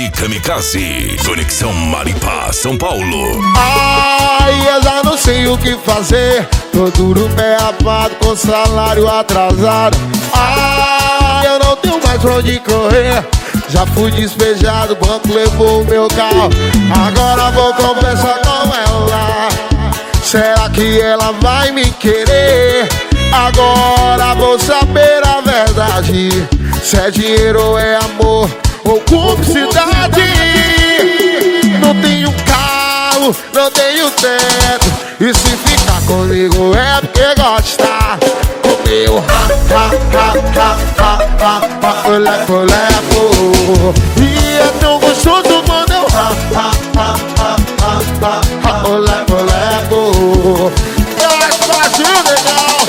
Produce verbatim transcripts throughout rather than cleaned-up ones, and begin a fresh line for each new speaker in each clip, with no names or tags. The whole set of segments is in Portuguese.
D J Kamikaze, Conexão Maripá, São Paulo.
Ai, eu já não sei o que fazer. Tô duro, pé rapado, com salário atrasado. Ai, eu não tenho mais pra onde correr. Já fui despejado, o banco levou o meu carro. Agora vou conversar com ela. Será que ela vai me querer? Agora vou saber a verdade. Se é dinheiro ou é amor ou cumplicidade. Não tenho carro, não tenho teto. E se ficar comigo é porque gosta. O meu ha, ha, ha, ha, ha, ha, ha, lepo, lepo. E é tão gostoso quando eu ha, ha, ha, ha, ha, ha, ha, lepo, lepo. Eu acho fácil, legal.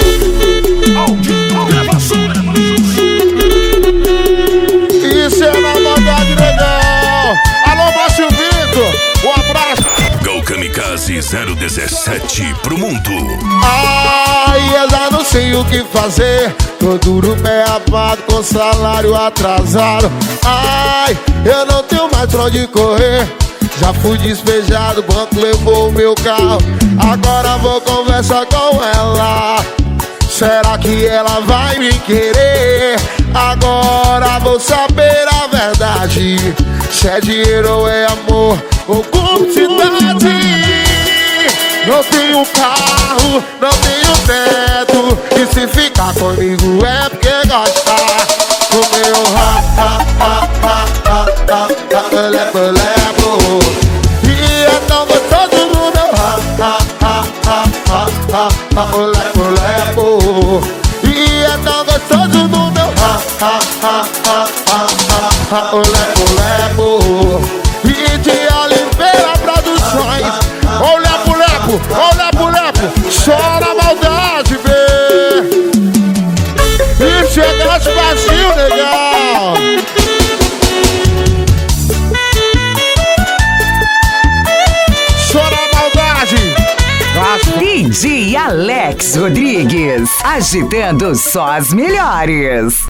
Isso é na maldade, legal. Alô, Márcio Vitor, um abraço.
Go Kamikaze zero dezessete pro mundo.
Ai, eu já não sei o que fazer. Tô duro, pé rapado, com salário atrasado. Ai, eu não tenho mais pra onde correr. Já fui despejado, o banco levou o meu carro. Agora vou conversar com ela. Será que ela vai me querer? Agora vou saber a verdade. Se é dinheiro ou é amor ou cumplicidade. Não tenho carro, não tenho teto. E se ficar comigo é porque gosta. O meu ha, ha, ha, ha, ha, ha, ha, lepo, lepo. E é tão gostoso no meu ha, ha, ha, ha, ha, ha, ha, lepo, lepo. E é tão gostoso no meu ha, ha, ha, ha, ha, ha, ha, lepo, lepo. E de Oliveira Produções. Ô lepo, lepo, ô lepo, lepo. Chora a maldade, vê. E chegasse vazio, legal. Chora a maldade.
D J Alex Rodrigues, agitando só as melhores.